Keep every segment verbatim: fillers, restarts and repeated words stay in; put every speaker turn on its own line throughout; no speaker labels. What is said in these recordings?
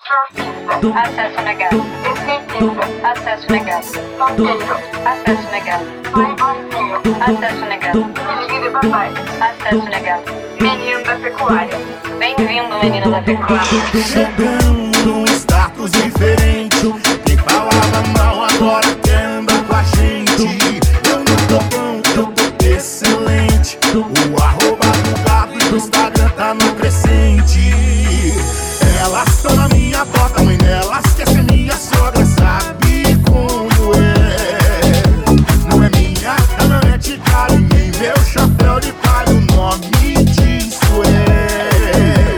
Acesso negado. Acesso negado. Acesso negado. Acesso negado. Acesso negado. Menino da pecuária. Bem-vindo, menino da pecuária.
Chegando num status diferente. Quem falava mal agora quer andar com a gente. Eu não tô bom, eu tô excelente. O arroba do gato do Instagram tá no crescente. Elas estão na minha porta, mãe delas quer ser minha sogra, sabe como é? Não é minha, ela não é de cara, nem meu chapéu de palha, o nome disso é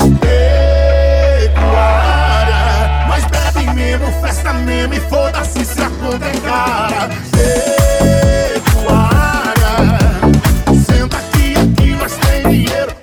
pecuária. Mas bebe mesmo, festa mesmo e foda-se se a conta é cara. Pecuária, senta aqui, aqui nós tem dinheiro.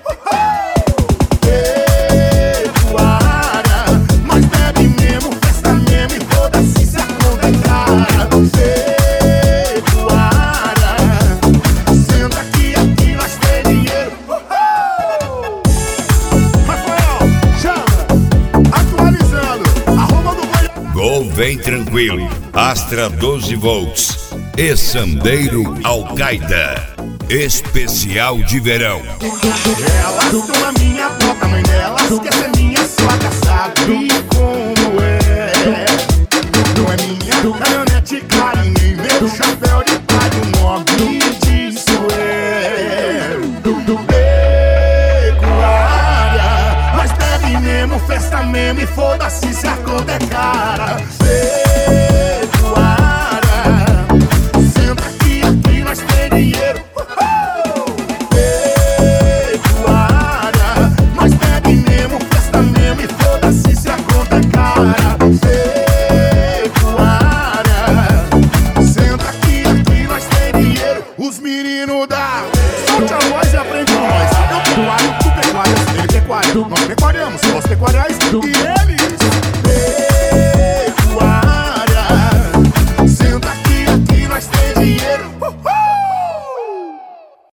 Gol vem tranquilo, Astra doze volts e Sandero Al-Qaeda, especial de verão.
Elas estão na minha porta, mãe delas quer ser minha sogra, sabe como é? Não é minha caminhonete cara, nem meu chapéu de palha, o nome disso é pecuária. Mas bebe mesmo, festa mesmo e foda-se se a conta é cara. Pecuária, senta aqui, aqui nós tem dinheiro. Pecuária, mas bebe mesmo, festa mesmo e foda-se se a conta é cara. Pecuária, senta aqui, aqui nós tem dinheiro. Os meninos da solte a voz e aprende com nós. Eu pecuário, tu pecuárias, ele pecuário, nós pecuariamos, nós pecuariais e